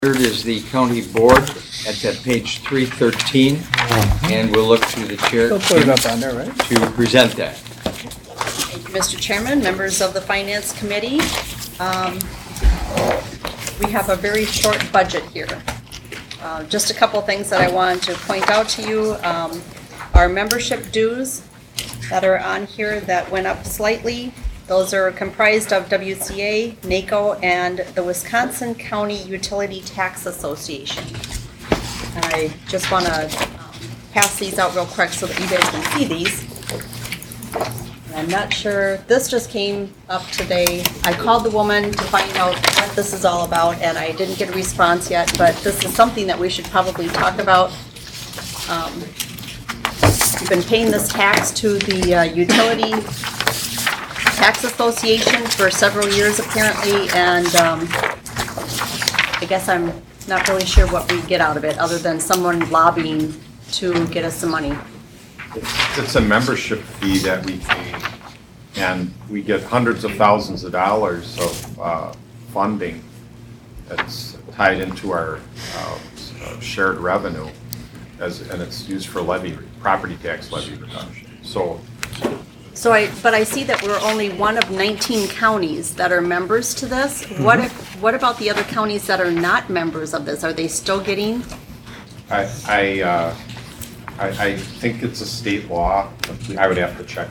Third is the county board. That's at page 313, and we'll look to the chair They'll put it up on there, right? to present that. Thank you, Mr. Chairman, members of the Finance Committee. We have a very short budget here. Just a couple things that I wanted to point out to you. Our membership dues that are on here that went up slightly. Those are comprised of WCA, NACO, and the Wisconsin County Utility Tax Association. And I just want to pass these out real quick so that you guys can see these. I'm not sure, this just came up today. I called the woman to find out what this is all about, and I didn't get a response yet, but this is something that we should probably talk about. We've been paying this tax to the Utility Tax Association for several years apparently, and I guess I'm not really sure what we get out of it, other than someone lobbying to get us some money. It's a membership fee that we pay, and we get hundreds of thousands of dollars of funding that's tied into our shared revenue, and it's used for property tax levy reduction. But I see that we're only one of 19 counties that are members to this. What about the other counties that are not members of this? Are they still getting? I think it's a state law. I would have to check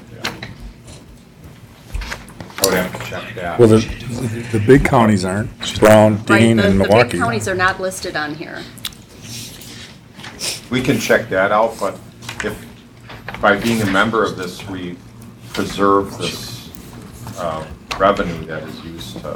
that. Well, the big counties aren't, Brown, Dean, Right, and the Milwaukee. big counties are not listed on here. We can check that out, but if by being a member of this, we preserve this revenue that is used to,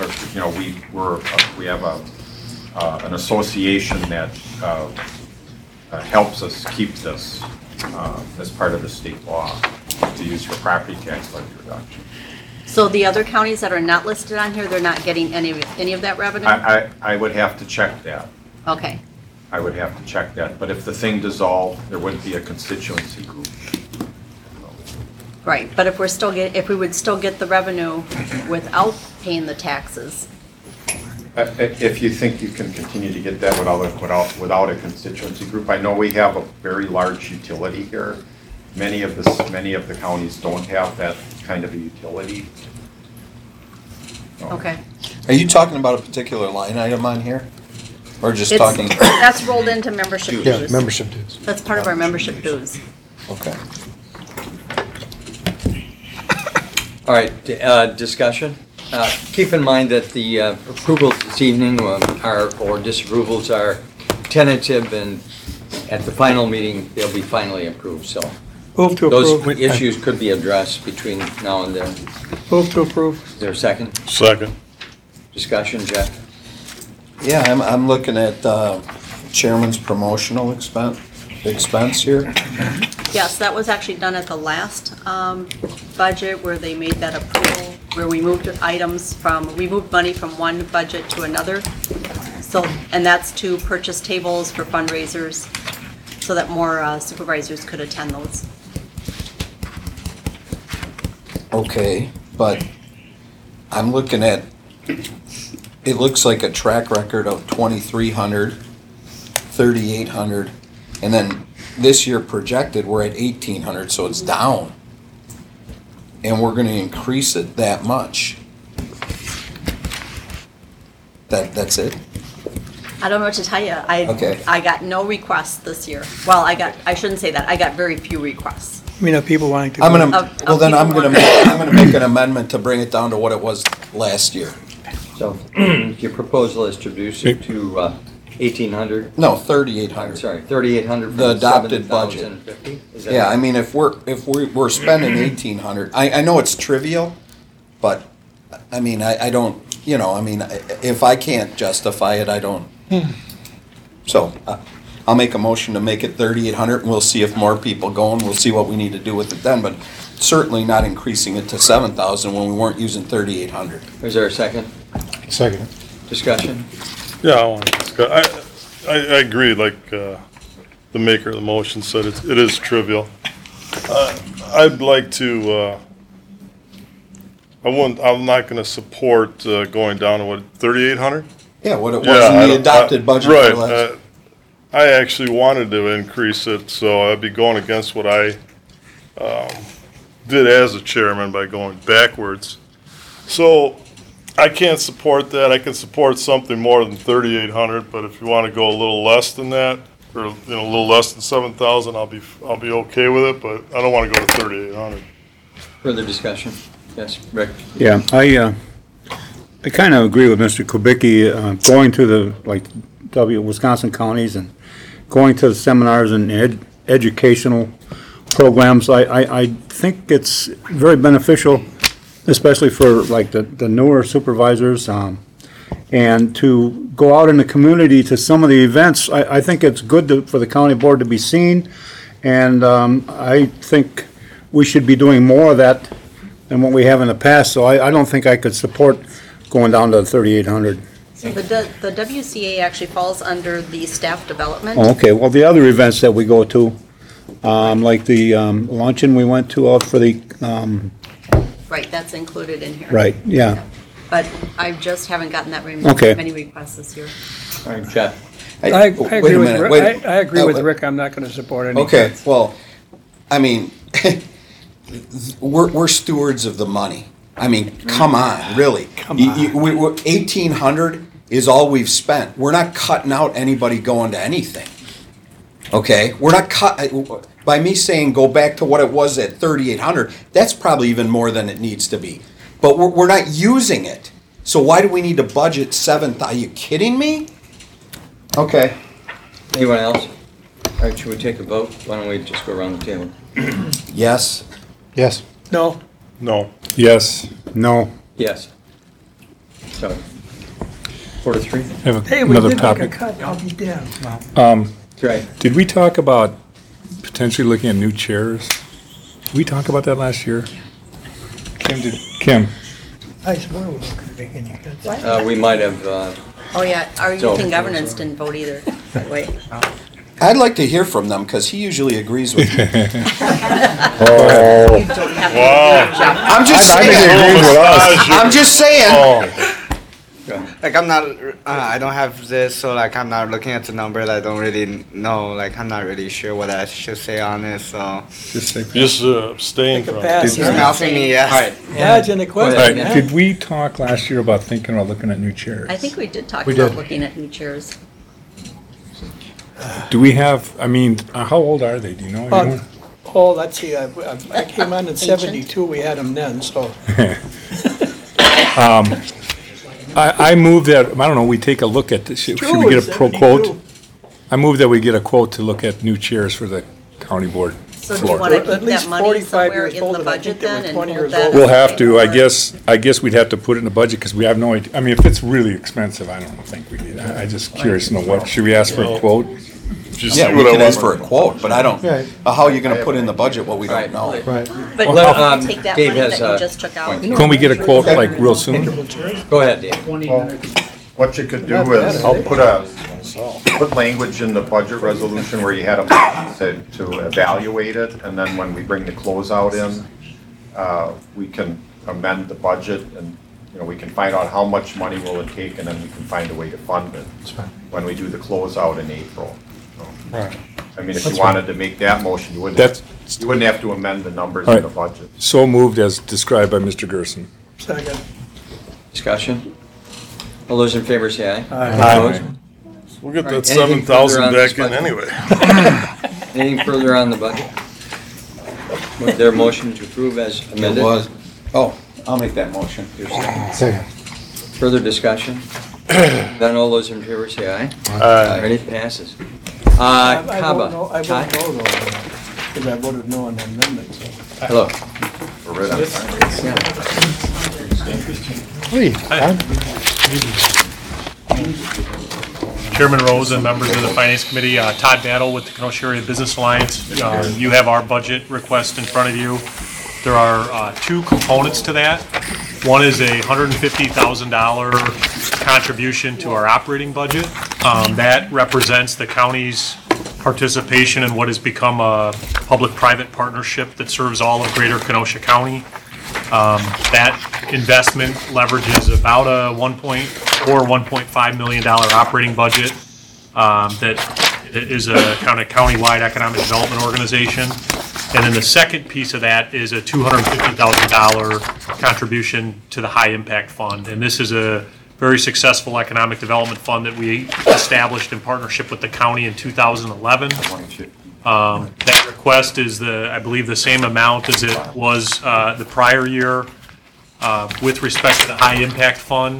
we have an association that helps us keep this as part of the state law to use for property tax levy reduction. So the other counties that are not listed on here, they're not getting any of that revenue? I would have to check that. Okay. I would have to check that, but if the thing dissolved, there wouldn't be a constituency group. Right, but if we would still get the revenue without paying the taxes. If you think you can continue to get that without a constituency group, I know we have a very large utility here. Many of the counties don't have that kind of a utility. Okay. Are you talking about a particular line item on here? Or just It's- talking? That's rolled into membership Yeah, dues. membership dues. That's part of our membership dues. Okay. All right, discussion. Keep in mind that the approvals this evening or disapprovals are tentative, and at the final meeting, they'll be finally approved, so Move to those approve. issues could be addressed between now and then. Move to approve. Is there a second? Second. Discussion, Jeff? Yeah, I'm looking at chairman's promotional expense here. Yes, that was actually done at the last budget where they made that approval, where we moved money from one budget to another. So, and that's to purchase tables for fundraisers so that more supervisors could attend those. Okay, but I'm looking at, it looks like a track record of 2,300, 3,800, and then this year projected, we're at 1,800, so it's down. And we're gonna increase it that much. That's it? I don't know what to tell you. Okay. I got no requests this year. Well, I shouldn't say that. I got very few requests. I mean, people wanting to. I'm go. gonna, Of well then I'm people gonna make an amendment to bring it down to what it was last year. So your proposal is to reduce it to 1,800? No, I'm 3,800. sorry, 3,800 from The adopted budget. 7,050? Is that Yeah, right? I mean, if we're spending 1,800, I know it's trivial, but, I mean, I don't, if I can't justify it, I don't. So, I'll make a motion to make it 3,800, and we'll see if more people go, and we'll see what we need to do with it then, but certainly not increasing it to 7,000 when we weren't using 3,800. Is there a second? Second. Discussion? Yeah, I agree, like the maker of the motion said, it is trivial. I'd like to, I'm not gonna support going down to what, 3,800? Yeah, what it was Yeah, in the adopted budget. Right, for last- I actually wanted to increase it, so I'd be going against what I, did as a chairman by going backwards. So, I can't support that, I can support something more than 3,800, but if you wanna go a little less than that, or, a little less than 7,000, I'll be okay with it, but I don't wanna go to 3,800. Further discussion? Yes, Rick? Yeah, I kind of agree with Mr. Kubicki, going to the, like, Wisconsin counties and going to the seminars and educational programs. I think it's very beneficial, especially for like the newer supervisors, and to go out in the community to some of the events. I think it's good for the county board to be seen, and I think we should be doing more of that than what we have in the past, so I don't think I could support going down to 3,800. So the WCA actually falls under the staff development. Oh, okay, well, the other events that we go to, like the luncheon we went to out for the, Right, that's included in here. right, yeah. But I just haven't gotten that Okay. many requests this year. All right, Jeff? I Wait agree a with minute, Rick, wait. I agree with Rick, I'm not gonna support any. Okay, well, I mean, we're stewards of the money. I mean, come on, really. Come on. We're 1,800 is all we've spent. We're not cutting out anybody going to anything. Okay, we're not by me saying go back to what it was at 3,800, that's probably even more than it needs to be. But we're not using it. So why do we need to budget 7,000? Are you kidding me? Okay. Anyone else? All right, should we take a vote? Why don't we just go around the table? Yes. Yes. No. No. Yes. No. Yes. So, 4-3? Have Hey, we another did make a topic. cut, I'll be damned. That's right. Did we talk about potentially looking at new chairs? Did we talk about that last year? Kim, I swear we were making you cuts. We might have, Oh, yeah, our So- youth and governance didn't vote either, by the way. I'd like to hear from them because he usually agrees with me. You don't have to do your job. I'm just I think he saying. agrees with us. I'm just saying. Oh, Like I'm not, I don't have this, so like I'm not looking at the numbers. I don't really know. Like I'm not really sure what I should say on it. So just say. just abstain Take a from pass. it. he's mouthing me. Yes. all right. Dodge in the Go ahead. question, All right, huh? did we talk last year about thinking about looking at new chairs? I think we did talk We about did. looking at new chairs. Do we have, I mean, how old are they, do you know? You know? Oh, let's see, I came on in 72, we had them then, so. I move that, I don't know, we take a look at this, should we get a pro 72. quote? I move that we get a quote to look at new chairs for the county board So do you floor. want to At keep least that money 45 somewhere years in older, the I think budget they were then and 20 hold years that? old. as We'll a have to, thing, or- I guess we'd have to put it in the budget, because we have no idea, I mean, if it's really expensive, I don't think we need, I just curious to know what, should we ask for a quote? Just Yeah, see we what I could ask want. for a quote, but I don't, Right. how are you gonna put in the budget what we Right. don't know? Right. But Well, can we take that Dave money has that you a just took out? point. Can we get a quote like real soon? Go ahead, Dave. What you could do is put language in the budget resolution where you had to evaluate it, and then when we bring the closeout in, we can amend the budget and, we can find out how much money will it take, and then we can find a way to fund it when we do the closeout in April. Right. I mean, if you wanted to make that motion, you wouldn't have to amend the numbers All in right. the budget. So moved as described by Mr. Gerson. Second. Discussion? All those in favor say aye. Aye. Opposed? We'll get Right, that anything further 7,000 on this back in budget? anyway. Anything further on the budget? Was there a motion to approve as It amended? was, oh, I'll make that motion. Second. Further discussion? Then all those in favor say aye. Aye. Ready, passes. I vote Kaba. no, I Ty? vote no, though, because I voted no on the amendment, so. Hello. We're right on time. Chairman Rose and members of the Finance Committee, Todd Battle with the Kenosha Area Business Alliance. You have our budget request in front of you. There are two components to that. One is a $150,000 contribution to our operating budget. That represents the county's participation in what has become a public-private partnership that serves all of Greater Kenosha County. That investment leverages about a core $1.5 million operating budget that is a kind of countywide economic development organization. And then the second piece of that is a $250,000 contribution to the High Impact Fund. And this is a very successful economic development fund that we established in partnership with the county in 2011. That request is I believe the same amount as it was the prior year. With respect to the High Impact Fund,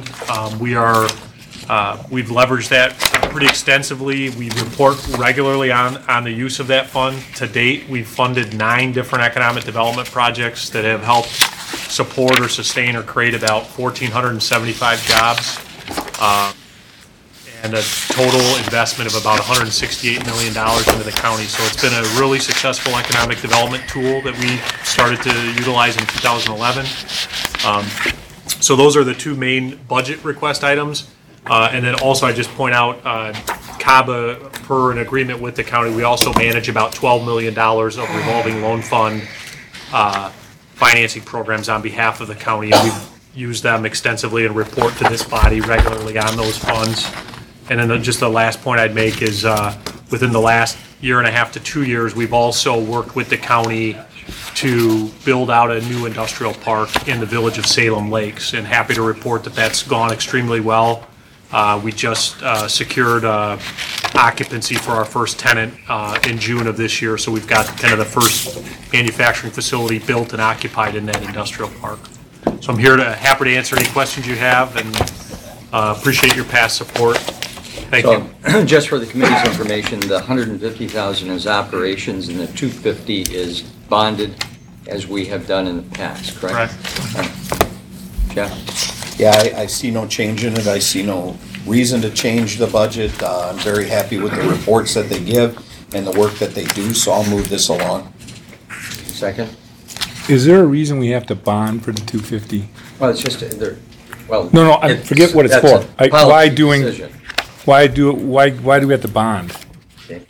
we've leveraged that pretty extensively. We report regularly on the use of that fund. To date, we've funded 9 different economic development projects that have helped support or sustain or create about 1,475 jobs, and a total investment of about $168 million into the county. So it's been a really successful economic development tool that we started to utilize in 2011. So those are the 2 main budget request items. And then also I just point out, CABA, per an agreement with the county, we also manage about $12 million of revolving loan fund financing programs on behalf of the county. And we've used them extensively and report to this body regularly on those funds. And then just the last point I'd make is within the last year and a half to 2 years, we've also worked with the county to build out a new industrial park in the village of Salem Lakes. And happy to report that that's gone extremely well. We just secured occupancy for our first tenant in June of this year, so we've got kind of the first manufacturing facility built and occupied in that industrial park. So I'm happy to answer any questions you have, and appreciate your past support. Thank you. Just for the committee's information, the $150,000 is operations and the $250 is bonded, as we have done in the past, correct? Correct. Jeff? Yeah, I see no change in it. I see no reason to change the budget. I'm very happy with the reports that they give and the work that they do, so I'll move this along. Second? Is there a reason we have to bond for the 250? Well, it's just, well. No, I forget what it's that's for. a policy decision. Why do we have to bond? Okay.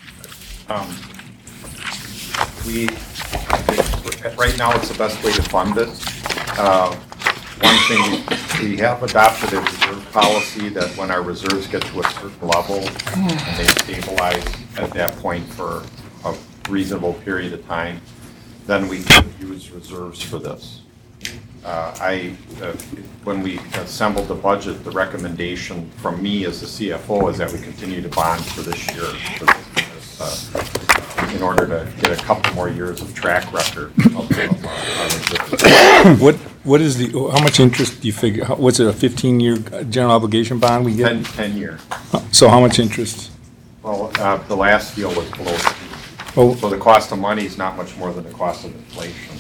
Right now, it's the best way to fund it. One thing, we have adopted a reserve policy that when our reserves get to a certain level and they stabilize at that point for a reasonable period of time, then we can use reserves for this. When we assembled the budget, the recommendation from me as the CFO is that we continue to bond for this year in order to get a couple more years of track record of our reserves. What is how much interest do you figure, what's it, a 15-year general obligation bond we get? 10 year. So how much interest? Well, the last deal was below 2. Oh, So the cost of money is not much more than the cost of inflation.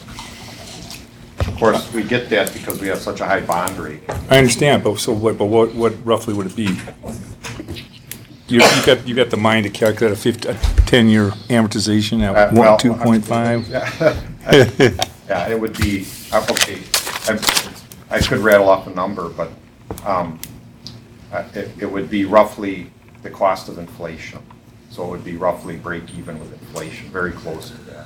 Of course, we get that because we have such a high bond rate. I understand, but what roughly would it be? You got the mind to calculate a 10-year amortization at Well, 2.5? Yeah, it would be, okay, I could rattle off a number, but it would be roughly the cost of inflation. So it would be roughly break even with inflation, very close to that.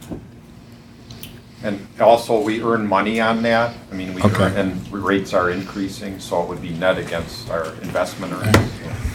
And also, we earn money on that. I mean, we Okay. earn, and rates are increasing, so it would be net against our investment earnings.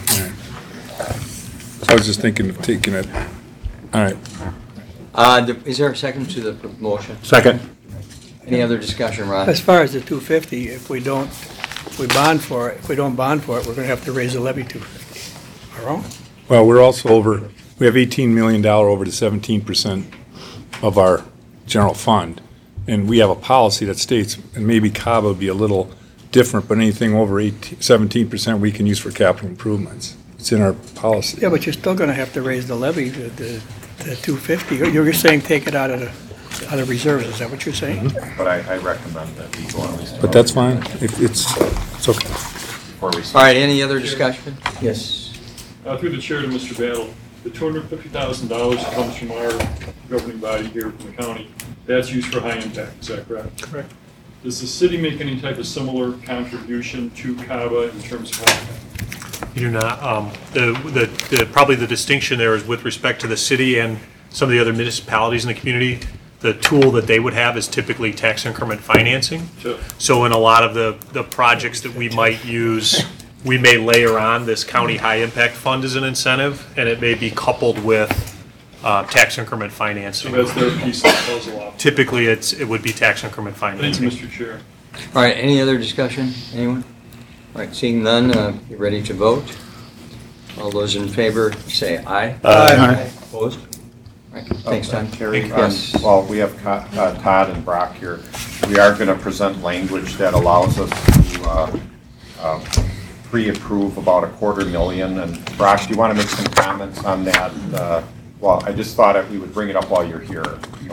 I was just thinking of taking it, all right. Is there a second to the motion? Second. Any other discussion, Ron? As far as the 250, if we don't bond for it, we're gonna have to raise the levy 250. Our own? Well, we're also we have $18 million over to 17% of our general fund. And we have a policy that states, and maybe CABA would be a little different, but anything over 17% we can use for capital improvements. It's in our policy. Yeah, but you're still gonna have to raise the levy, the 250. You're saying take it out of reserves, is that what you're saying? But I recommend that we go on. But that's fine. It's okay. Before we All right, any other discussion? Yes. Through the chair to Mr. Battle, the $250,000 comes from our governing body here from the county. That's used for high impact, is that correct? Correct. Does the city make any type of similar contribution to CABA in terms of high impact? You do not. Probably the distinction there is with respect to the city and some of the other municipalities in the community. The tool that they would have is typically tax increment financing. Sure. So in a lot of the projects that we might use we may layer on this county high impact fund as an incentive, and it may be coupled with tax increment So financing. that's their piece of the puzzle off. Typically, it would be tax increment Thank financing. you, Mr. Chair. All right, any other discussion? Anyone? All right, seeing none, you ready to vote? All those in favor, say aye. Aye. Opposed? All right, thanks, Tom. Terry, Yes. well, we have Todd and Brock here. We are going to present language that allows us to pre-approve about $250,000. And Brock, do you want to make some comments on that? Well, I just thought we would bring it up while you're here.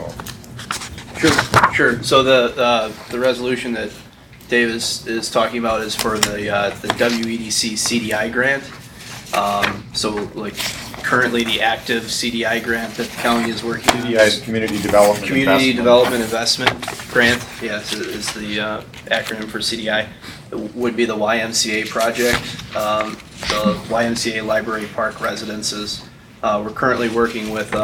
So, Sure. So the resolution that Dave is talking about is for the WEDC CDI grant. So like currently the active CDI grant that the county is working on. CDI is Community Development Community Investment. Development Investment Grant, yes, is the acronym for CDI. It would be the YMCA project, the YMCA Library Park Residences. We're currently working with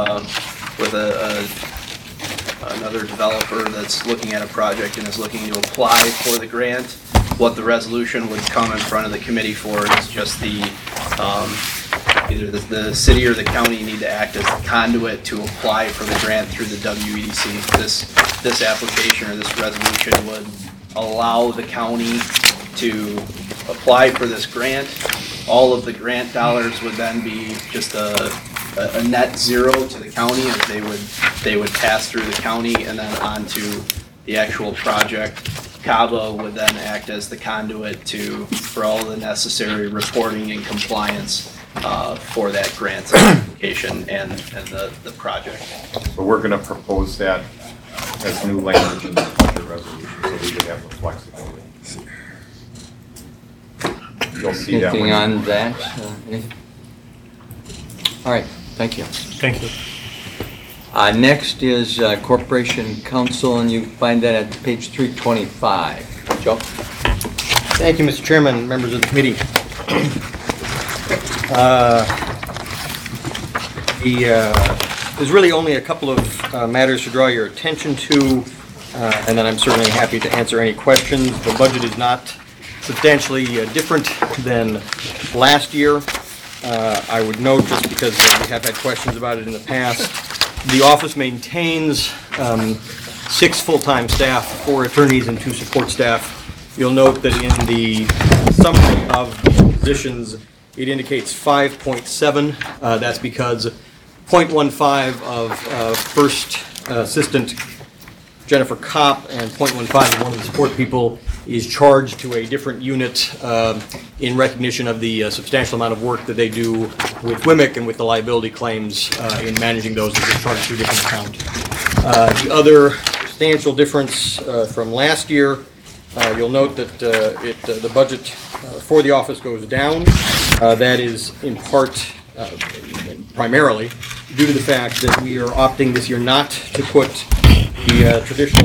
another developer that's looking at a project and is looking to apply for the grant. What the resolution would come in front of the committee for is just the, either the city or the county need to act as the conduit to apply for the grant through the WEDC. This application or this resolution would allow the county to apply for this grant. All of the grant dollars would then be just a net zero to the county, as they would pass through the county and then onto the actual project. CABA would then act as the conduit for all the necessary reporting and compliance for that grant application and the project. So we're going to propose that as new language in the budget resolution, so we would have the flexibility. You'll see that Anything when on that? Anything? All right, thank you. Thank you. Next is Corporation Council, and you find that at page 325. Joe? Thank you, Mr. Chairman, members of the committee. There's really only a couple of matters to draw your attention to, and then I'm certainly happy to answer any questions. The budget is not substantially different than last year. I would note, just because we have had questions about it in the past, the office maintains 6 full-time staff, 4 attorneys and 2 support staff. You'll note that in the summary of the positions, it indicates 5.7. That's because 0.15 of first assistant Jennifer Kopp and 0.15 of one of the support people is charged to a different unit in recognition of the substantial amount of work that they do with WMIC and with the liability claims in managing those. They're just charged to a different account. The other substantial difference from last year, you'll note that the budget for the office goes down. That is in part, primarily, due to the fact that we are opting this year not to put the traditional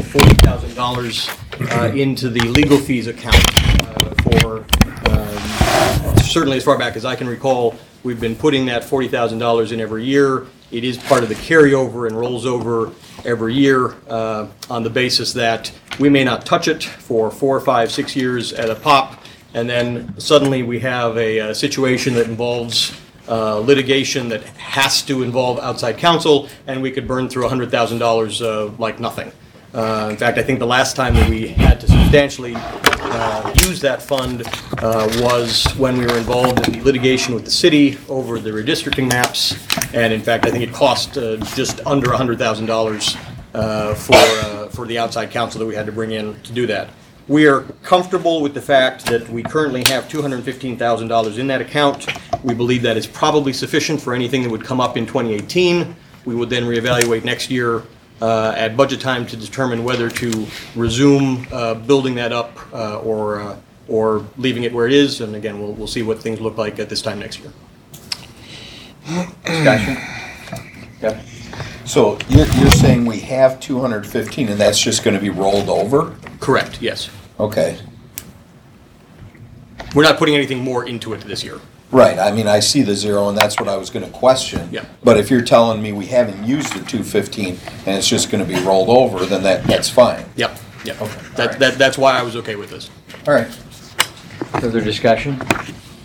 $40,000 into the legal fees account for certainly as far back as I can recall. We've been putting that $40,000 in every year. It is part of the carryover and rolls over every year on the basis that we may not touch it for 4, 5, 6 years at a pop, and then suddenly we have a situation that involves litigation that has to involve outside counsel, and we could burn through $100,000 like nothing. In fact, I think the last time that we had to substantially use that fund was when we were involved in the litigation with the city over the redistricting maps, and in fact, I think it cost just under $100,000 for the outside counsel that we had to bring in to do that. We are comfortable with the fact that we currently have $215,000 in that account. We believe that is probably sufficient for anything that would come up in 2018. We would then reevaluate next year at budget time to determine whether to resume building that up or leaving it where it is. And again, we'll see what things look like at this time next year. Discussion? Yep. So you're saying we have 215 and that's just gonna be rolled over? Correct, yes. Okay. We're not putting anything more into it this year. Right, I mean, I see the 0 and that's what I was gonna question. Yeah. But if you're telling me we haven't used the 215 and it's just gonna be rolled over, then that's fine. Yep, yep. Okay. That's why I was okay with this. All right. Further discussion?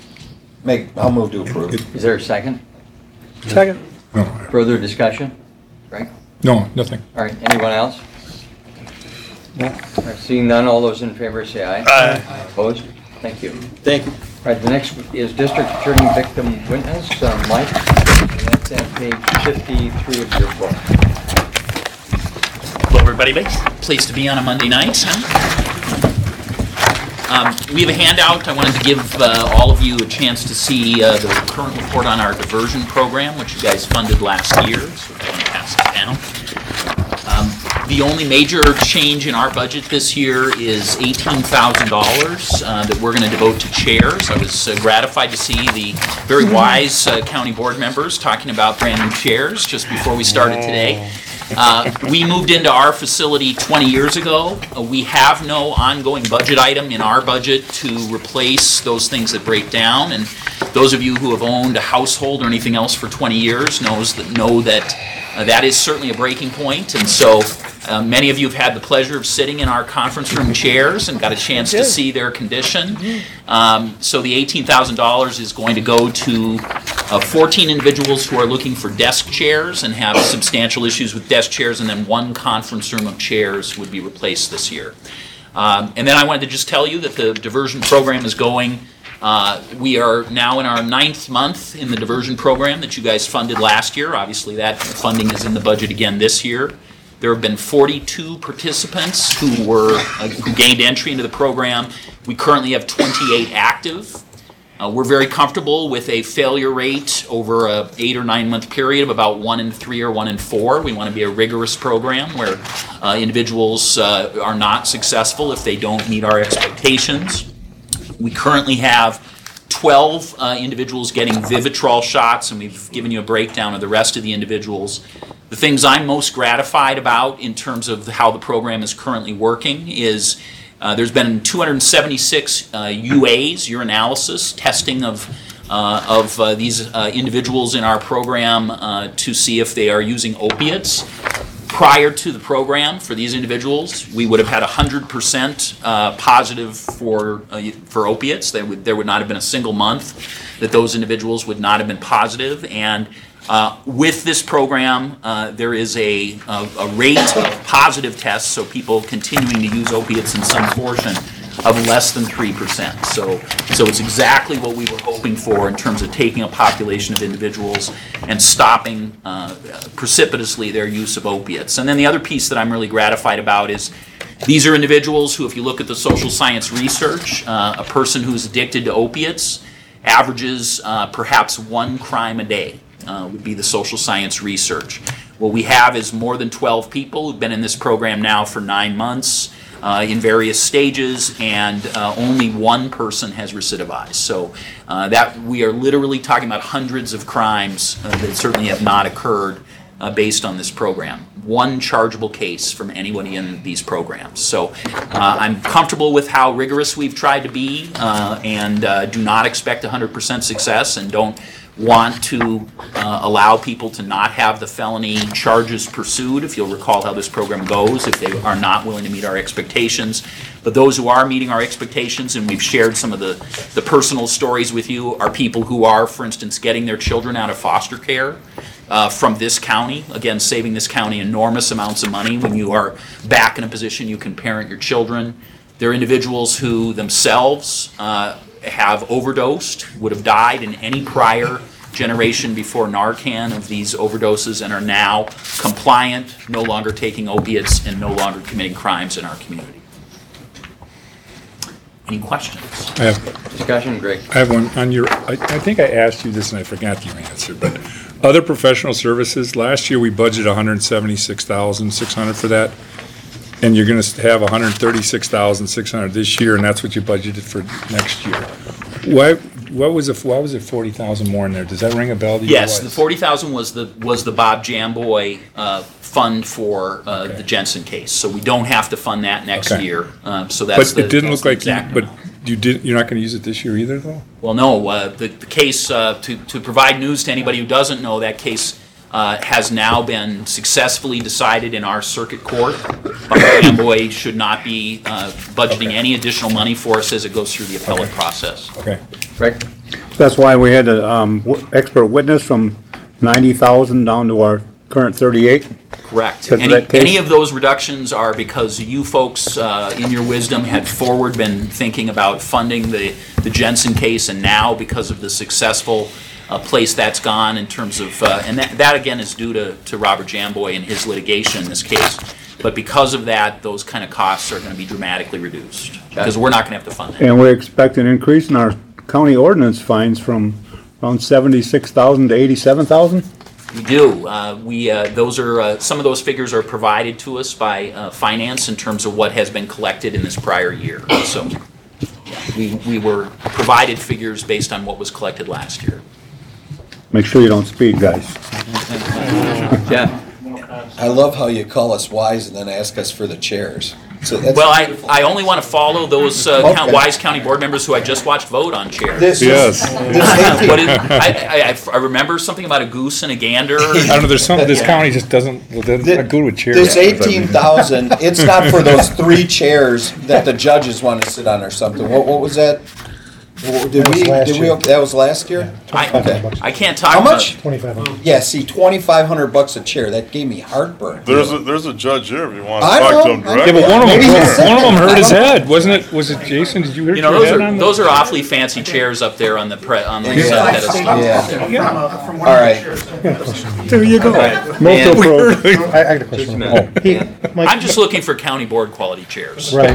I'll move to approve. Is there a second? Second. No, Further discussion? Right? no, nothing. All right, anyone else? All right, seeing none, all those in favor say aye. Aye. Opposed? Thank you. Thank you. All right, the next is District Attorney Victim Witness, Mike, and that's at page 53 of your book. Hello, everybody. Pleased to be on a Monday night. We have a handout. I wanted to give all of you a chance to see the current report on our diversion program, which you guys funded last year. So I'm going to pass it down. The only major change in our budget this year is $18,000 that we're going to devote to chairs. I was gratified to see the very wise county board members talking about brand new chairs just before we started today. We moved into our facility 20 years ago. We have no ongoing budget item in our budget to replace those things that break down. And those of you who have owned a household or anything else for 20 years know that that is certainly a breaking point. And so many of you have had the pleasure of sitting in our conference room chairs and got a chance to see their condition. So the $18,000 is going to go to 14 individuals who are looking for desk chairs and have substantial issues with desk chairs, and then one conference room of chairs would be replaced this year. And then I wanted to just tell you that the diversion program is going. We are now in our 9th month in the diversion program that you guys funded last year. Obviously, that funding is in the budget again this year. There have been 42 participants who gained entry into the program. We currently have 28 active. We're very comfortable with a failure rate over a 8 or 9 month period of about 1 in 3 or 1 in 4. We want to be a rigorous program where individuals are not successful if they don't meet our expectations. We currently have 12 individuals getting Vivitrol shots, and we've given you a breakdown of the rest of the individuals. The things I'm most gratified about in terms of how the program is currently working is there's been 276 UAs, urinalysis, testing of these individuals in our program to see if they are using opiates. Prior to the program for these individuals, we would have had 100% positive for opiates. There would not have been a single month that those individuals would not have been positive. And with this program, there is a rate of positive tests, so people continuing to use opiates in some portion, of less than 3%. So it's exactly what we were hoping for in terms of taking a population of individuals and stopping precipitously their use of opiates. And then the other piece that I'm really gratified about is these are individuals who, if you look at the social science research, a person who's addicted to opiates averages perhaps 1 crime a day. Would be the social science research. What we have is more than 12 people who've been in this program now for 9 months in various stages, and only 1 person has recidivized. So that we are literally talking about hundreds of crimes that certainly have not occurred based on this program. 1 chargeable case from anybody in these programs. So I'm comfortable with how rigorous we've tried to be and do not expect 100% success, and don't want to allow people to not have the felony charges pursued, if you'll recall how this program goes, if they are not willing to meet our expectations. But those who are meeting our expectations, and we've shared some of the personal stories with you, are people who are, for instance, getting their children out of foster care from this county, again, saving this county enormous amounts of money when you are back in a position you can parent your children. There are individuals who themselves have overdosed, would have died in any prior generation before Narcan of these overdoses, and are now compliant, no longer taking opiates, and no longer committing crimes in our community. Any questions? I have discussion, Greg. I have one on your. I think I asked you this and I forgot your answer, but other professional services. Last year we budgeted $176,600 for that, and you're going to have $136,600 this year, and that's what you budgeted for next year. Why was it $40,000 more in there? Does that ring a bell to you? Yes, the $40,000 was the Bob Jamboy fund for the Jensen case. So we don't have to fund that next year. So that's. But it didn't look like you. But you're not going to use it this year either, though. Well, no. The case to provide news to anybody who doesn't know, that case has now been successfully decided in our circuit court. Amboy should not be budgeting any additional money for us as it goes through the appellate process. Okay. Right. That's why we had a, expert witness from 90,000 down to our current 38. Correct. Because of that case? Any of those reductions are because you folks, in your wisdom, had forward been thinking about funding the Jensen case, and now, because of the successful place that's gone in terms of, and that again is due to Robert Jamboy and his litigation in this case. But because of that, those kind of costs are going to be dramatically reduced, because we're not going to have to fund that. And we expect an increase in our county ordinance fines from around 76,000 to 87,000? We do. Those are, some of those figures are provided to us by finance in terms of what has been collected in this prior year. So we were provided figures based on what was collected last year. Make sure you don't speed, guys. Yeah. I love how you call us wise and then ask us for the chairs. So that's Well, I only want to follow those Okay. Wise County board members who I just watched vote on chairs. This Yes. What I remember something about a goose and a gander. I don't know, there's some, this county just doesn't, they're not good with chairs. This 18,000, it's not for those 3 chairs that the judges want to sit on or something. What was that? Did we, that was last year? I can't talk How about. much? 2,500. Yeah, see, $2,500 a chair, that gave me heartburn. There's a judge here if you want to I talk to know, him I know. directly. Yeah, but one of Maybe he's sick. them hurt his head, wasn't it? Was it Jason? Did you hurt You know, your head on those are awfully fancy chairs up there on the Yeah. pedestal. Yeah. All right. There you go. Most And- of the I got a question. I'm just looking for county board quality chairs. Right.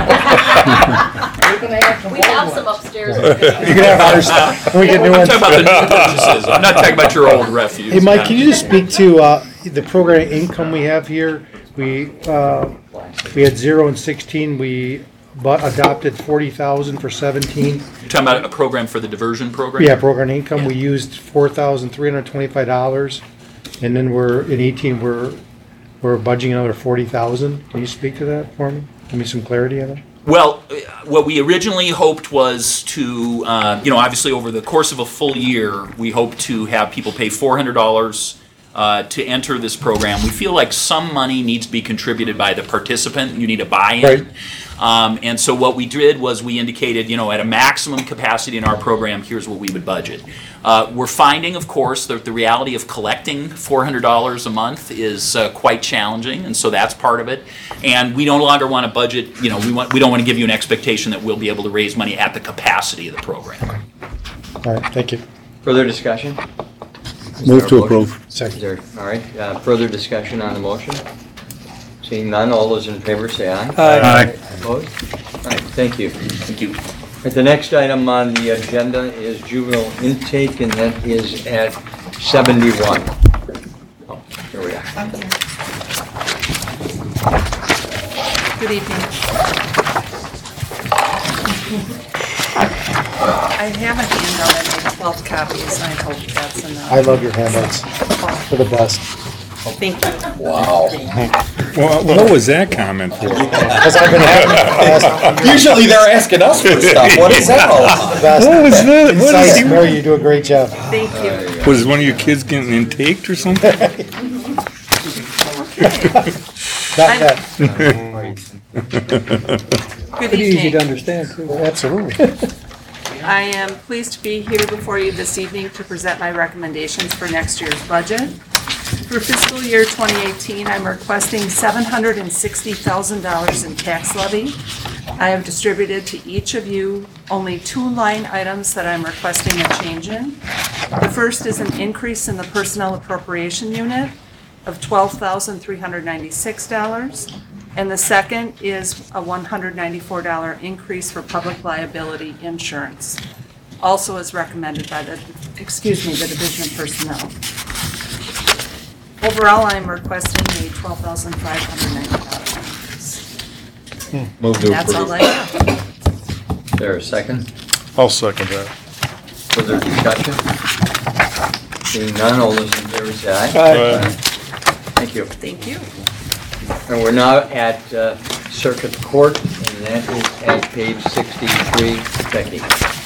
We have some upstairs. You can have ours. When we get new I'm ones. talking about the new purchases. I'm not talking about your old refuse. Hey, Mike, can you just speak to the program income we have here? We had 0 in 16. We adopted 40,000 for 17. You're talking about a program for the diversion program? Yeah, program income. We used $4,325, and then in 18 we're budgeting another 40,000. Can you speak to that for me? Give me some clarity on it. Well, what we originally hoped was to, obviously over the course of a full year, we hope to have people pay $400 to enter this program. We feel like some money needs to be contributed by the participant. You need a buy-in. Right. And so what we did was we indicated, at a maximum capacity in our program, here's what we would budget. We're finding, of course, that the reality of collecting $400 a month is quite challenging, and so that's part of it. And we no longer want to budget, we don't want to give you an expectation that we'll be able to raise money at the capacity of the program. All right, thank you. Further discussion? Move to approve. Is there, all right, further discussion on the motion? Seeing none, all those in favor say aye. Aye. Opposed? All right, thank you. Thank you. The next item on the agenda is juvenile intake, and that is at 71. Oh, here we are. Good evening. I have a handout, I made 12 copies, and I hope that's enough. I love your handouts. They're the best. Thank you. Wow. Well, what was that comment for? Because I've been having Usually they're asking us for stuff. What is that all about? What was that? What is Concise, he- Mary, you do a great job. Thank you. Was one of your kids getting intaked or something? Not that. Good Pretty easy to evening. understand, too. Absolutely. I am pleased to be here before you this evening to present my recommendations for next year's budget. For fiscal year 2018, I'm requesting $760,000 in tax levy. I have distributed to each of you only 2 line items that I'm requesting a change in. The first is an increase in the personnel appropriation unit of $12,396. And the second is a $194 increase for public liability insurance, also as recommended by the Division of Personnel. Overall, I'm requesting a $12,590 increase. Move to That's all I approve. have. Is there a second? I'll second that. Further discussion? Seeing none, all those in favor say aye. Aye. Thank you. Thank you. And we're now at Circuit Court, and that is at page 63. Becky.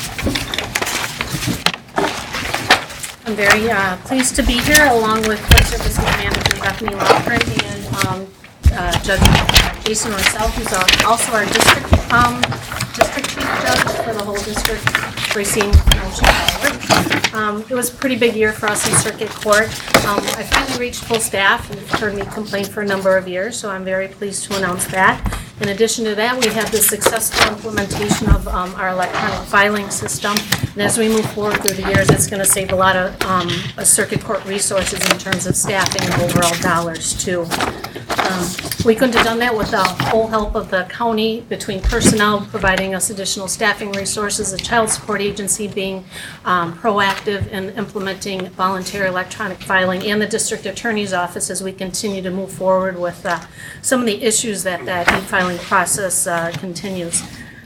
I'm very pleased to be here along with Court Services Manager Bethany Lofgren and Judge Jason Rossell, who's also our district chief judge for the whole district, overseeing motion forward. It was a pretty big year for us in circuit court. I finally reached full staff. You've heard me complain for a number of years, so I'm very pleased to announce that. In addition to that, we have the successful implementation of our electronic filing system. And as we move forward through the years, it's going to save a lot of circuit court resources in terms of staffing and overall dollars too. We couldn't have done that without full help of the county, between personnel providing us additional staffing resources, the child support agency being proactive in implementing voluntary electronic filing, and the district attorney's office as we continue to move forward with some of the issues that e-filing process continues.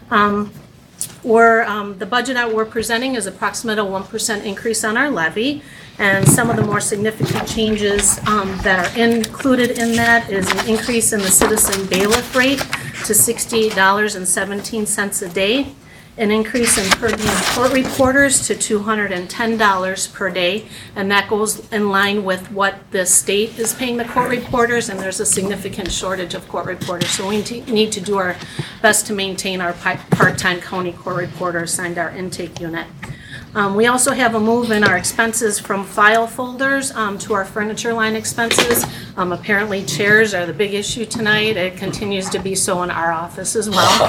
The budget that we're presenting is approximately a 1% increase on our levy, and some of the more significant changes that are included in that is an increase in the citizen bailiff rate to $68.17 a day, an increase in per diem court reporters to $210 per day, and that goes in line with what the state is paying the court reporters, and there's a significant shortage of court reporters, so we need to do our best to maintain our part-time county court reporter assigned to our intake unit. We also have a move in our expenses from file folders to our furniture line expenses. Apparently chairs are the big issue tonight. It continues to be so in our office as well.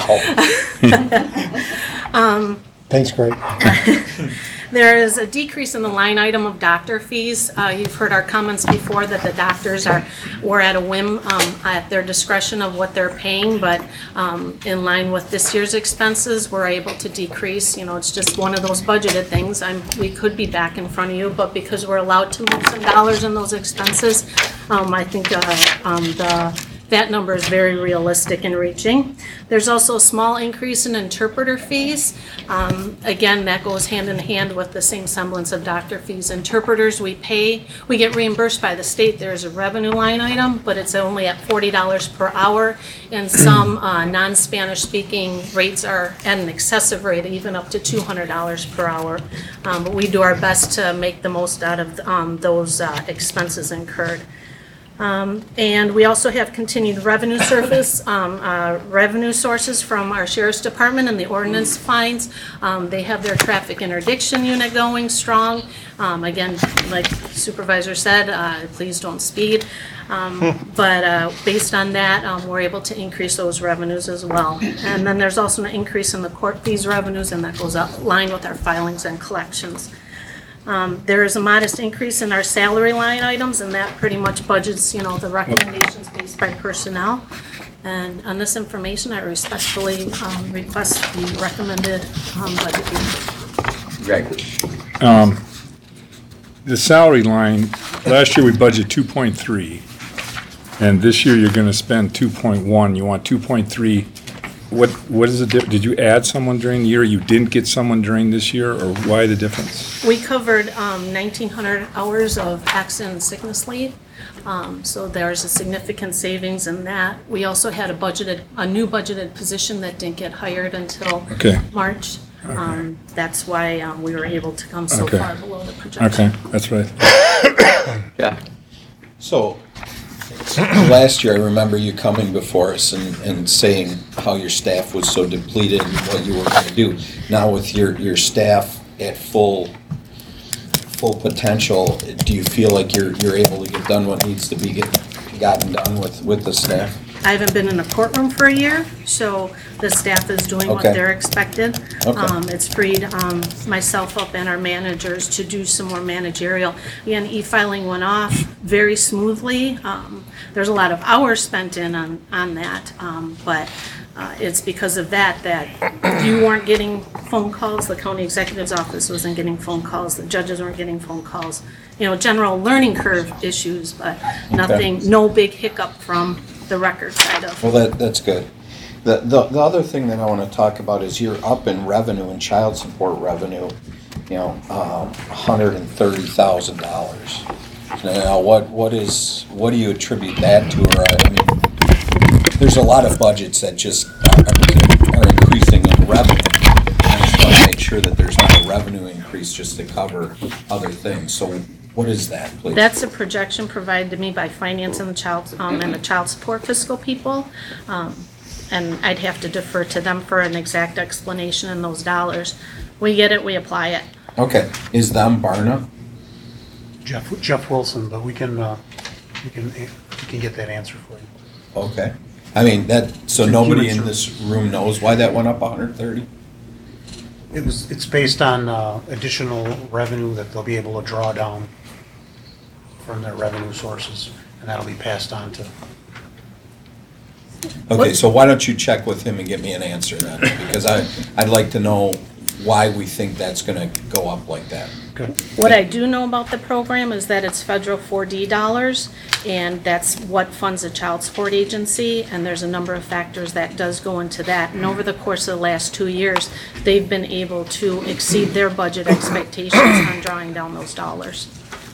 Thanks, Greg. There is a decrease in the line item of doctor fees. You've heard our comments before that the doctors were at a whim at their discretion of what they're paying, but in line with this year's expenses, we're able to decrease. You know, it's just one of those budgeted things. We could be back in front of you, but because we're allowed to move some dollars in those expenses, I think that number is very realistic in reaching. There's also a small increase in interpreter fees. Again, that goes hand in hand with the same semblance of doctor fees. Interpreters we get reimbursed by the state. There's a revenue line item, but it's only at $40 per hour. And some non-Spanish speaking rates are at an excessive rate, even up to $200 per hour. But we do our best to make the most out of those expenses incurred. And we also have continued revenue revenue sources from our sheriff's department and the ordinance fines. They have their traffic interdiction unit going strong. Again, like Supervisor said, please don't speed. But based on that, we're able to increase those revenues as well. And then there's also an increase in the court fees revenues, and that goes up line with our filings and collections. There is a modest increase in our salary line items, and that pretty much budgets, the recommendations based by personnel. And on this information, I respectfully request the recommended budget. Greg. The salary line, last year we budgeted 2.3, and this year you're going to spend 2.1. You want 2.3. What is the difference? Did you add someone during the year? You didn't get someone during this year, or why the difference? We covered 1,900 hours of accident and sickness leave, so there's a significant savings in that. We also had a new budgeted position that didn't get hired until March. Okay. That's why we were able to come so far below the projection. Okay, that's right. Yeah. So, last year, I remember you coming before us and saying how your staff was so depleted and what you were going to do. Now with your staff at full potential, do you feel like you're able to get done what needs to be gotten done with the staff? I haven't been in a courtroom for a year, so the staff is doing what they're expected. It's freed myself up and our managers to do some more managerial. Again, e-filing went off very smoothly. There's a lot of hours spent on that, but it's because of that you weren't getting phone calls. The county executive's office wasn't getting phone calls. The judges weren't getting phone calls. General learning curve issues, but nothing, no big hiccup from the record side of. Well, that's good. The other thing that I want to talk about is you're up in revenue and child support revenue, $130,000. Now, what do you attribute that to? Or I mean, there's a lot of budgets that just are increasing in revenue. I just want to make sure that there's not a revenue increase just to cover other things. So what is that, please? That's a projection provided to me by finance and the child support fiscal people. And I'd have to defer to them for an exact explanation in those dollars. We get it, we apply it. Okay, is them Barna? Jeff Wilson, but we can get that answer for you. Okay. I mean, so nobody in this room knows why that went up 130? It's based on additional revenue that they'll be able to draw down from their revenue sources, and that'll be passed on to. Okay, so why don't you check with him and get me an answer then? Because I'd like to know why we think that's gonna go up like that. What I do know about the program is that it's federal 4D dollars, and that's what funds the child support agency, and there's a number of factors that does go into that. And over the course of the last 2 years, they've been able to exceed their budget expectations on drawing down those dollars.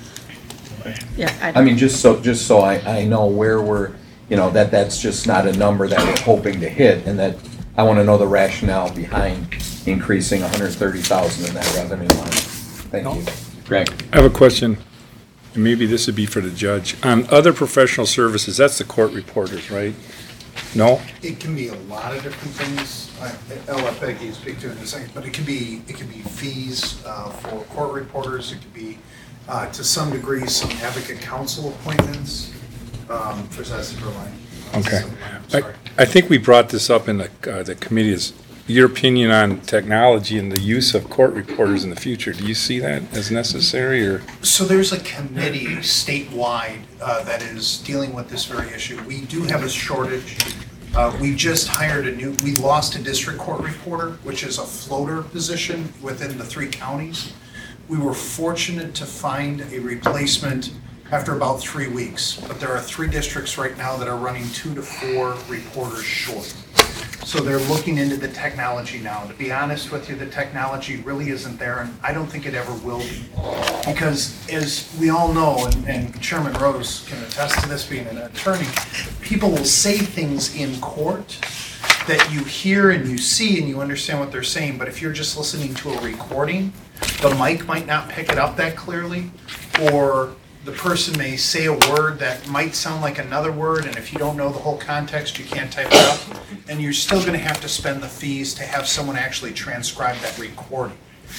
Yeah, I mean, just so I know where we're, that's just not a number that we're hoping to hit, and that I wanna know the rationale behind increasing 130,000 in that revenue line. Thank you. Greg? I have a question, and maybe this would be for the judge. On other professional services, that's the court reporters, right? No? It can be a lot of different things. I'll let Peggy speak to it in a second, but it can be fees for court reporters. It could be, to some degree, some advocate counsel appointments. That's the line. Okay. I think we brought this up in the committee, is your opinion on technology and the use of court reporters in the future. Do you see that as necessary, or? So there's a committee statewide that is dealing with this very issue. We do have a shortage. We just hired we lost a district court reporter, which is a floater position within the 3 counties. We were fortunate to find a replacement after about 3 weeks, but there are 3 districts right now that are running 2 to 4 reporters short. So they're looking into the technology now. To be honest with you, the technology really isn't there, and I don't think it ever will be. Because as we all know, and Chairman Rose can attest to this being an attorney, people will say things in court that you hear and you see and you understand what they're saying, but if you're just listening to a recording, the mic might not pick it up that clearly, or the person may say a word that might sound like another word, and if you don't know the whole context, you can't type it up, and you're still going to have to spend the fees to have someone actually transcribe that recording.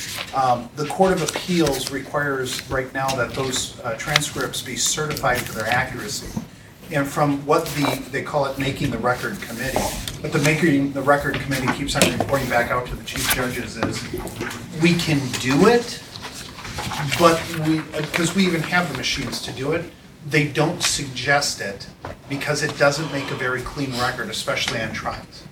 The Court of Appeals requires right now that those transcripts be certified for their accuracy. And from what they call it Making the Record Committee, what the Making the Record Committee keeps on reporting back out to the chief judges is, we can do it, but because we even have the machines to do it, they don't suggest it because it doesn't make a very clean record, especially on trials.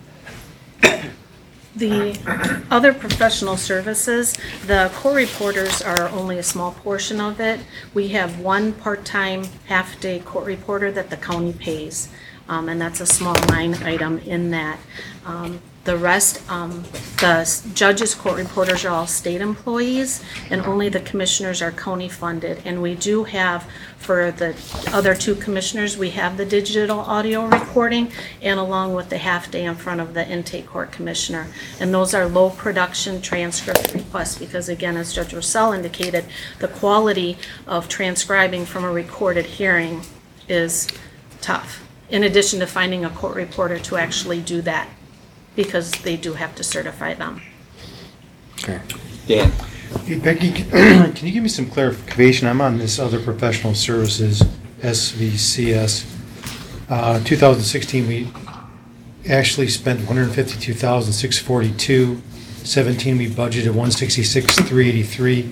The other professional services, the court reporters are only a small portion of it. We have 1 part-time, half-day court reporter that the county pays, and that's a small line item in that. The rest, the judges' court reporters are all state employees, and only the commissioners are county funded. And we do have, for the other 2 commissioners, we have the digital audio recording, and along with the half-day in front of the intake court commissioner. And those are low production transcript requests, because again, as Judge Rossell indicated, the quality of transcribing from a recorded hearing is tough, in addition to finding a court reporter to actually do that, because they do have to certify them. Okay. Dan? Hey, Becky, can you give me some clarification? I'm on this other professional services, SVCS. 2016, we actually spent $152,642. 17, we budgeted $166,383.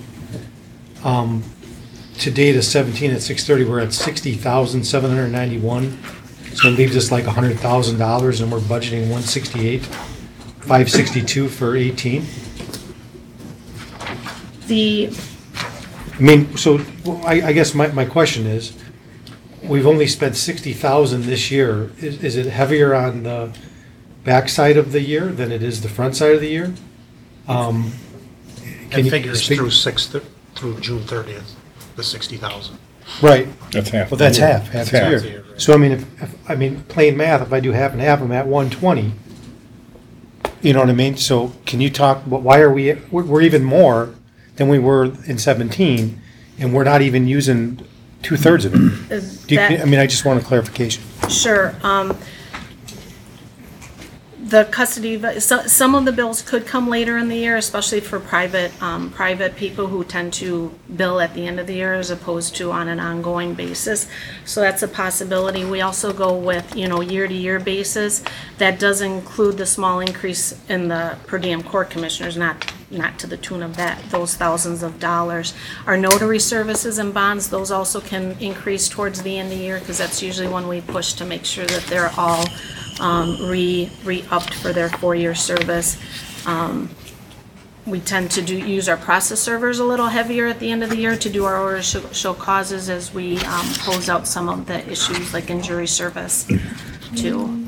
To date, of 17 at 6/30, we're at $60,791. So it leaves us like $100,000, and we're budgeting $168,562 for 18. I guess my question is, we've only spent $60,000 this year. Is it heavier on the back side of the year than it is the front side of the year? Can you figures through June 30th, the 60,000. Right. That's half. Well, that's half the year. So I mean, if plain math, if I do half and half, I'm at 120. You know what I mean? So can you talk? Why are we're even more than we were in 17, and we're not even using 2/3 of it. I just want a clarification. Sure. The custody, some of the bills could come later in the year, especially for private people who tend to bill at the end of the year as opposed to on an ongoing basis. So that's a possibility. We also go with, year-to-year basis. That does include the small increase in the per diem court commissioners, not to the tune of those thousands of dollars. Our notary services and bonds, those also can increase towards the end of the year because that's usually when we push to make sure that they're all re-upped for their 4-year service. We tend to use our process servers a little heavier at the end of the year to do our order show causes as we close out some of the issues like in jury service too.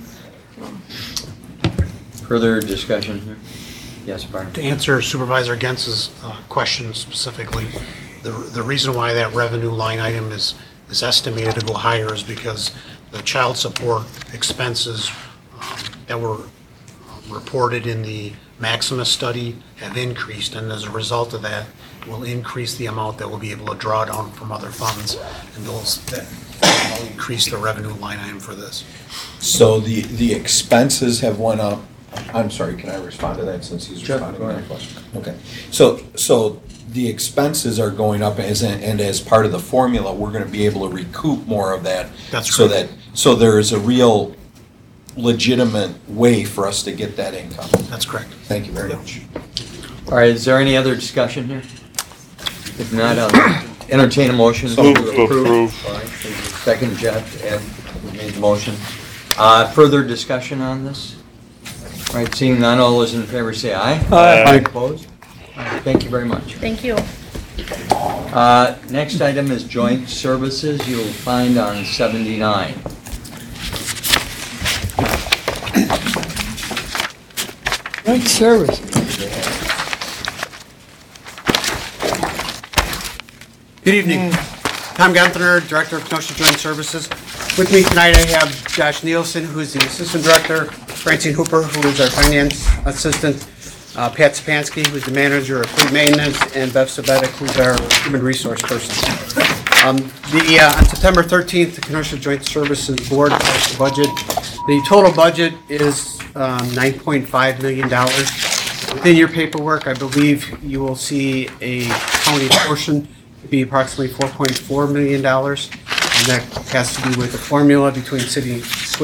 Further discussion here? Yes, Barb. To answer Supervisor Gentz's question specifically, the reason why that revenue line item is estimated to go higher is because the child support expenses that were reported in the Maximus study have increased, and as a result of that, will increase the amount that we'll be able to draw down from other funds, and that will increase the revenue line item for this. So the expenses have went up. I'm sorry, can I respond to that since he's responding to my question? Okay. So the expenses are going up and as part of the formula, we're going to be able to recoup more of that. That's correct. So there is a real legitimate way for us to get that income. That's correct. Thank you very much. All right, is there any other discussion here? If not, I'll entertain a motion to Move to approve. All right, second, Jeff, Ed made the motion. Further discussion on this? All right, seeing none, all those in favor say aye. Aye. Opposed? All right, thank you very much. Thank you. Next item is joint services. You'll find on 79. Joint service. Good evening. Tom Gunther, Director of Kenosha Joint Services. With me tonight I have Josh Nielsen, who is the Assistant Director, Francine Hooper, who is our Finance Assistant, Pat Sapansky, who is the Manager of Fleet Maintenance, and Bev Sabetic, who is our Human Resource Person. On September 13th, the Kenosha Joint Services Board passed the budget. The total budget is $9.5 million. Within your paperwork, I believe you will see a county portion be approximately $4.4 million. And that has to do with the formula between splitting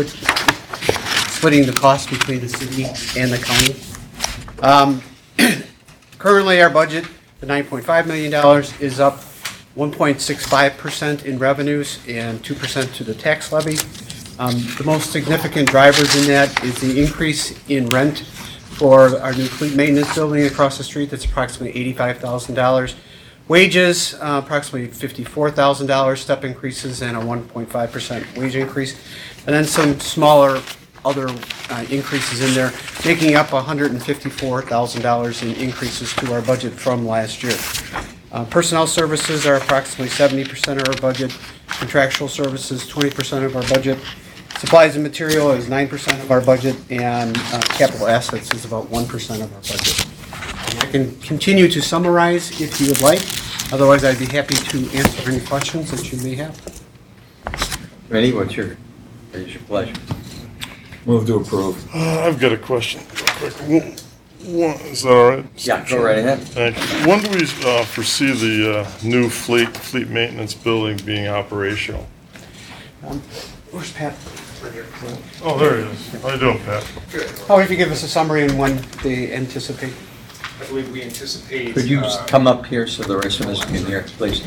the cost between the city and the county. Currently, our budget, the $9.5 million, is up 1.65% in revenues and 2% to the tax levy. The most significant drivers in that is the increase in rent for our new fleet maintenance building across the street. That's approximately $85,000. Wages, approximately $54,000 step increases and a 1.5% wage increase. And then some smaller other increases in there, making up $154,000 in increases to our budget from last year. Personnel services are approximately 70% of our budget. Contractual services, 20% of our budget. Supplies and material is 9% of our budget, and capital assets is about 1% of our budget. I can continue to summarize if you would like. Otherwise, I'd be happy to answer any questions that you may have. Ready? What's your pleasure? Move to approve. I've got a question real quick. Is that all right? Yeah, go right ahead. Thank you. When do we foresee the new fleet maintenance building being operational? Where's Pat? Oh, there he is. How you doing, Pat? How about if you give us a summary on when they anticipate? I believe we anticipate. Could you just come up here so the rest of us can hear, please?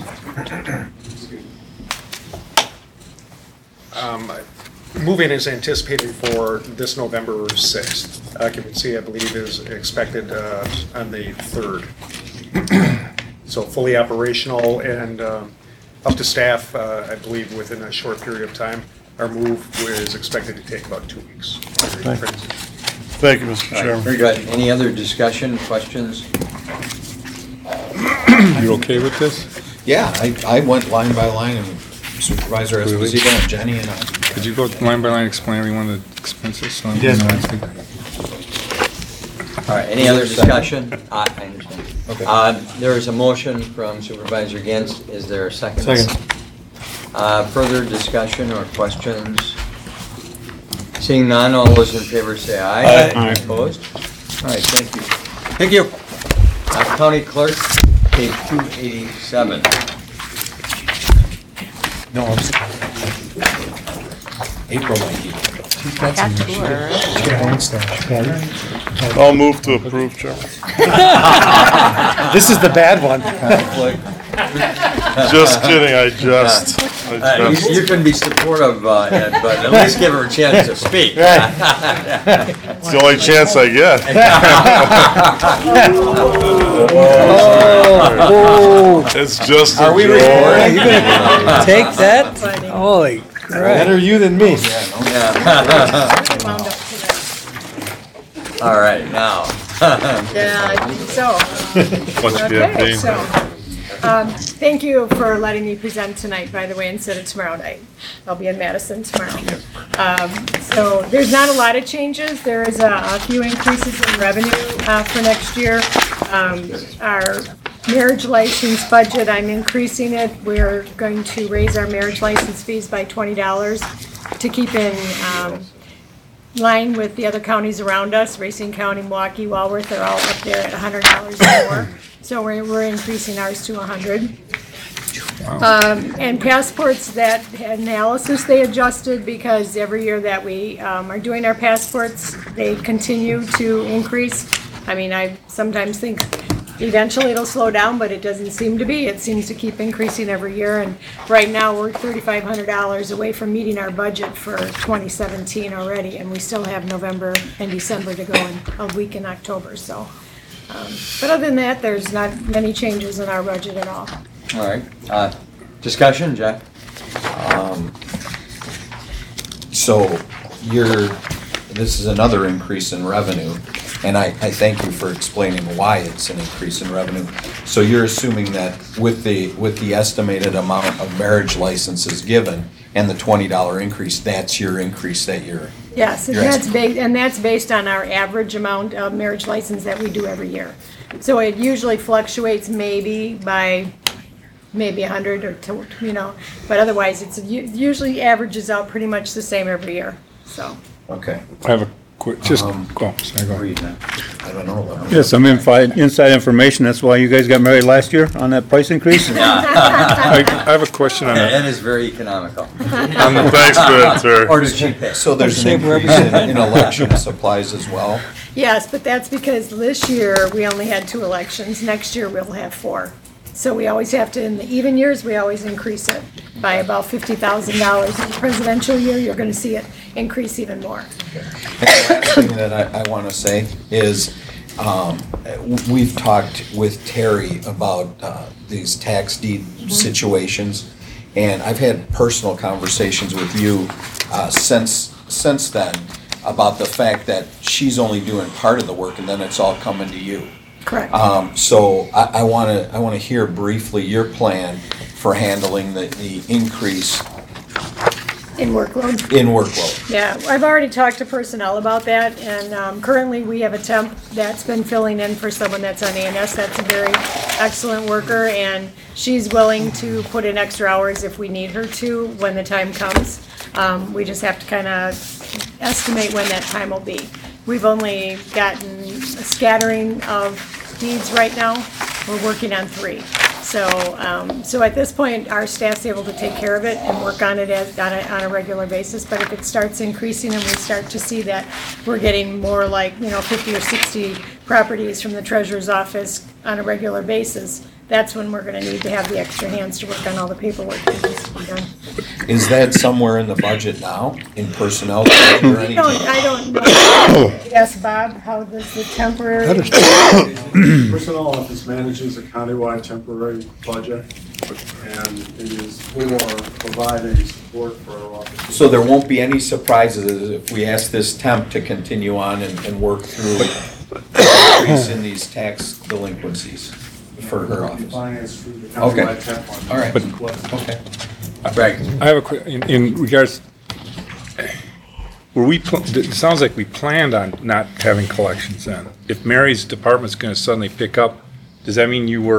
Move-in is anticipated for this November 6th. Occupancy, I believe, is expected on the 3rd. So fully operational and up to staff, I believe, within a short period of time. Our move is expected to take about 2 weeks. Thank you, Mr. Chairman. Very good. Any other discussion, questions? You okay with this? Yeah, I went line by line and Supervisor Esposito and Jenny and I. Could you go line by line, explain every one of the expenses? So Yes. All right, any other discussion? I understand. Okay. There is a motion from Supervisor Gens. Is there a second? Second. Further discussion or questions? Seeing none, all those in favor say aye. Aye. Opposed? All right, thank you. Thank you. County Clerk, page 287. No, I'm sorry. April 19th. I'll move to approve, Chairman. This is the bad one. Just kidding, I just. You can be supportive, Ed, but at least give her a chance to speak. It's the only chance I get. It's just a Are we joke. recording? Are you gonna take that? Holy crap. Better you than me. All right, now. Yeah, I think so. What's Okay, campaign? so, thank you for letting me present tonight, by the way, instead of tomorrow night. I'll be in Madison tomorrow. So there's not a lot of changes. There is a few increases in revenue for next year. Our marriage license budget, I'm increasing it. We're going to raise our marriage license fees by $20 to keep in line with the other counties around us. Racine County, Milwaukee, Walworth, they're all up there at $100 or more. So we're increasing ours to $100. And passports, that analysis they adjusted because every year that we are doing our passports, they continue to increase. I mean, I sometimes think eventually it'll slow down, but it doesn't seem to be. It seems to keep increasing every year, and right now we're $3,500 away from meeting our budget for 2017 already, and we still have November and December to go and a week in October, so. But other than that, there's not many changes in our budget at all. All right, discussion, Jack? So this is another increase in revenue, and I thank you for explaining why it's an increase in revenue. So you're assuming that with the estimated amount of marriage licenses given and the $20 increase, that's your increase that you're. Yes, and you're that's based on our average amount of marriage license that we do every year. So it usually fluctuates maybe by 100 or two, but otherwise it usually averages out pretty much the same every year, so. Okay. I have a quick, go. Sorry, go. I don't know. Yeah, some inside information, that's why you guys got married last year on that price increase? I have a question on that. Ed is very economical. Thanks for that, sir. Or does she pay? So there's an increase in election supplies as well? Yes, but that's because this year we only had 2 elections. Next year we'll have 4. So we always have to, in the even years, we always increase it by about $50,000. In the presidential year, you're going to see it increase even more. And the last thing that I want to say is, we've talked with Terry about these tax deed situations, and I've had personal conversations with you since then about the fact that she's only doing part of the work and then it's all coming to you. Correct. So I want to hear briefly your plan for handling the increase In workload? in workload. Yeah, I've already talked to personnel about that, and currently we have a temp that's been filling in for someone that's on ANS. That's a very excellent worker, and she's willing to put in extra hours if we need her to when the time comes. We just have to kind of estimate when that time will be. We've only gotten a scattering of deeds right now. We're working on 3. So at this point, our staff's able to take care of it and work on it on a regular basis. But if it starts increasing and we start to see that we're getting more like 50 or 60 properties from the treasurer's office on a regular basis, that's when we're going to need to have the extra hands to work on all the paperwork that needs to be done. Is that somewhere in the budget now, in personnel or anything? I don't know. Yes, Bob, how does the temporary? Personnel office manages a countywide temporary budget, and it is for providing support for our office. So there won't be any surprises if we ask this temp to continue on and work through increase in these tax delinquencies for her office? Finance through the Okay, countywide temp fund. all right, okay. Right. I have a quick, in regards, it sounds like we planned on not having collections then. If Mary's department's gonna suddenly pick up, does that mean you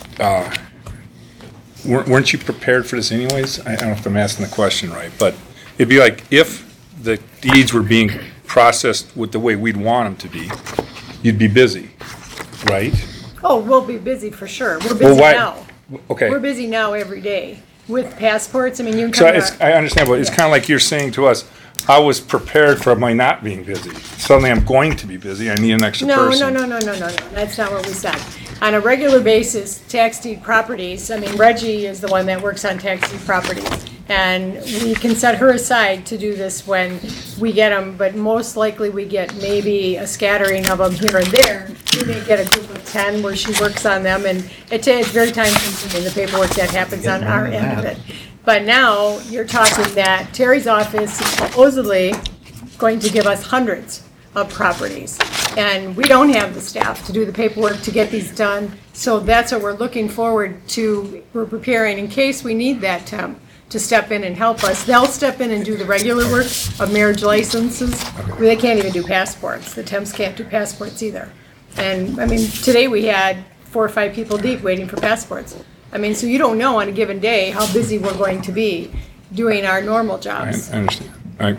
weren't you prepared for this anyways? I don't know if I'm asking the question right, but it'd be like if the deeds were being processed with the way we'd want them to be, you'd be busy, right? Oh, we'll be busy for sure. We're Well, busy why- now. Okay. We're busy now every day with passports. I mean, you can So come it's, to I understand, but it's kind of like you're saying to us, I was prepared for my not being busy. Suddenly I'm going to be busy, I need an extra No, person. no, that's not what we said. On a regular basis, tax deed properties, I mean, Reggie is the one that works on tax deed properties. And we can set her aside to do this when we get them, but most likely we get maybe a scattering of them here and there. We may get a group of 10 where she works on them, and it's very time consuming, the paperwork that happens on our end of it. But now, you're talking that Terry's office is supposedly going to give us hundreds of properties. And we don't have the staff to do the paperwork to get these done. So that's what we're looking forward to. We're preparing in case we need that temp to step in and help us. They'll step in and do the regular work of marriage licenses. They can't even do passports. The temps can't do passports either. And, I mean, today we had 4 or 5 people deep waiting for passports. I mean, so you don't know on a given day how busy we're going to be doing our normal I jobs. understand.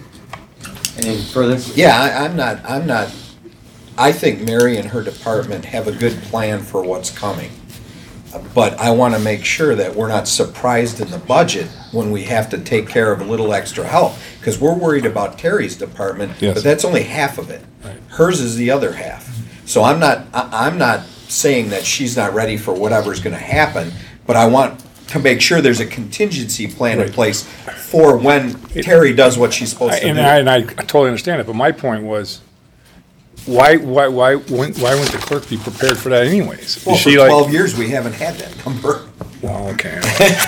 Any further? Yeah, I'm not, I think Mary and her department have a good plan for what's coming. But I want to make sure that we're not surprised in the budget when we have to take care of a little extra help. Because we're worried about Terry's department, Yes. but that's only half of it. Hers is the other half. So I'm not saying that she's not ready for whatever's going to happen, but I want to make sure there's a contingency plan in place for when Terry does what she's supposed to do. And I totally understand it, but my point was, why wouldn't the clerk be prepared for that anyways? Well, Is for she like? 12 years, we haven't had that number. Well, okay.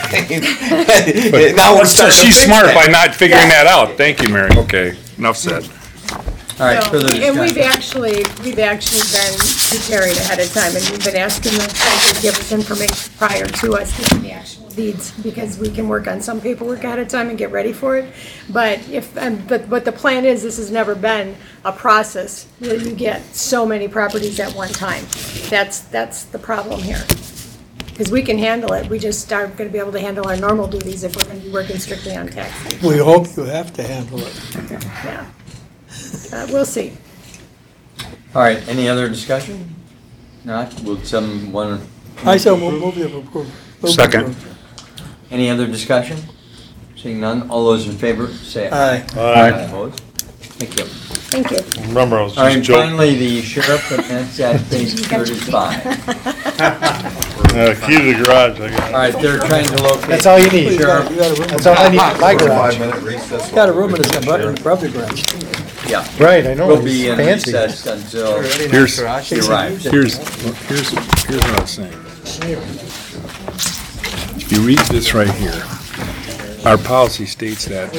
But now we're So starting to she's fix smart that. by not figuring that out. Thank you, Mary. Okay, enough said. All right, So, further and we've discussion. actually been preparing ahead of time, and we've been asking them to give us information prior to us getting the actual deeds, because we can work on some paperwork ahead of time and get ready for it. But but the plan is, this has never been a process where you get so many properties at one time. That's the problem here. Because we can handle it, we just aren't gonna be able to handle our normal duties if we're gonna be working strictly on taxes. We hope you have to handle it. Yeah. We'll see. All right, any other discussion? Not, will someone? I so move to approve. Second. Any other discussion? Seeing none, all those in favor, say aye. Aye. Opposed? Thank you. Thank you. Remember, I was All right, just and joking. finally, the sheriff, and that's at page 35. Key to the garage, I got. All right, they're trying to locate. That's all you need. Sheriff. That's all I need in my garage. 5-minute recess. Got a room in his brother garage. Yeah. Right, I know. We'll be in Fancy. recess until Here's, you arrive. here's what I was saying. If you read this right here, our policy states that